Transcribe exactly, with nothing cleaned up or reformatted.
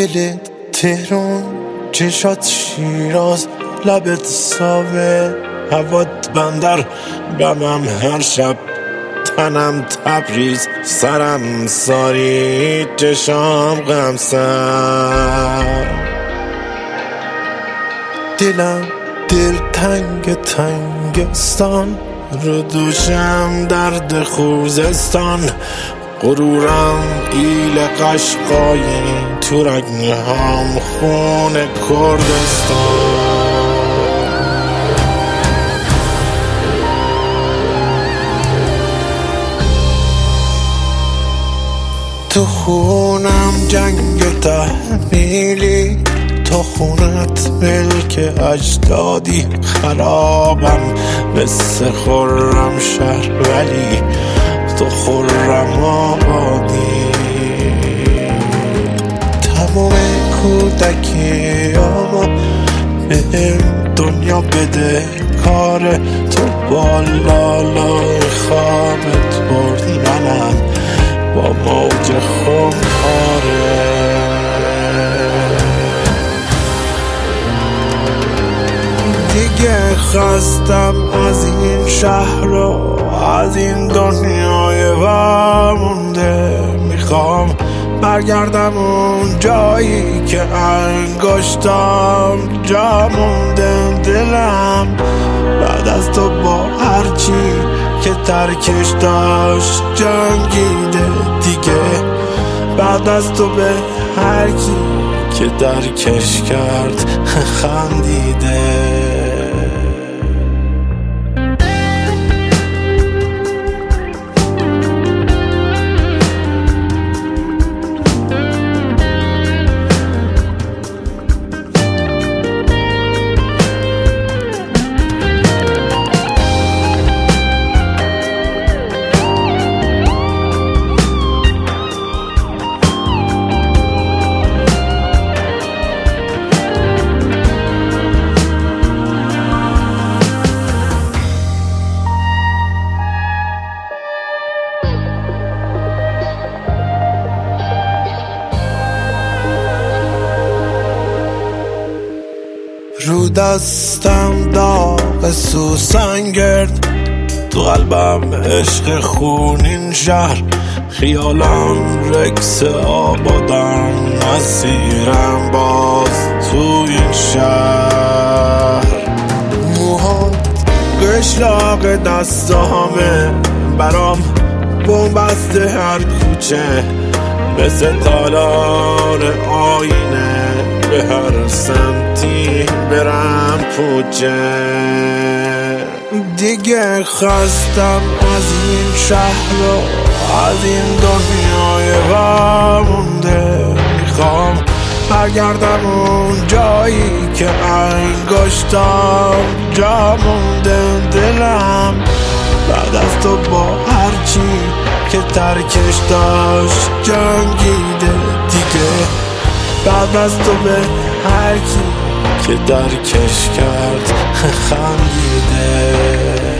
دلت تهران، چشات شیراز، لبت ساوه، هوات بندر، بمم هر شب، تنم تبریز، سرم ساری، چشام غمسر. دلم دل تنگ تنگستان، رو دوشم درد خوزستان، غرورم ایل قشقایی، تو رگنهام خون کردستان. تو خونم جنگ تحمیلی، تو خونت ملک اجدادی، خرابم مثل خرم شهر ولی تو خرم آبادی. تمام کودکیامو به دنیا بده کاره، تو بالالای خوابت بردی، منم با موج خونخواره. دیگه خستم از این شهر و از این دنیای ورمونده، میخوام برگردم اون جایی که انگشتم جا مونده. دلم بعد از تو با هرچی که ترکش داشت جنگیده دیگه، بعد از تو به هر کی که درکش کرد خندیده. رو دستم داغ سوسن گرد، تو قلبم عشق خونین شهر، خیالم رکس آبادم، مسیرم باز تو این شهر. موهات قشلاق دستامه، برام بومبسته هر کوچه، مثل تالار آینه، به هر سمتی برم پوچه. دیگه خستم از این شهر و از این دنیای ورمونده، میخوام برگردم اون جایی که انگشتم جا مونده. دلم بعد از تو با هرچی که ترکش داشت جنگیده دیگه، بعد از تو به هر کی که درکش کرد خندیده.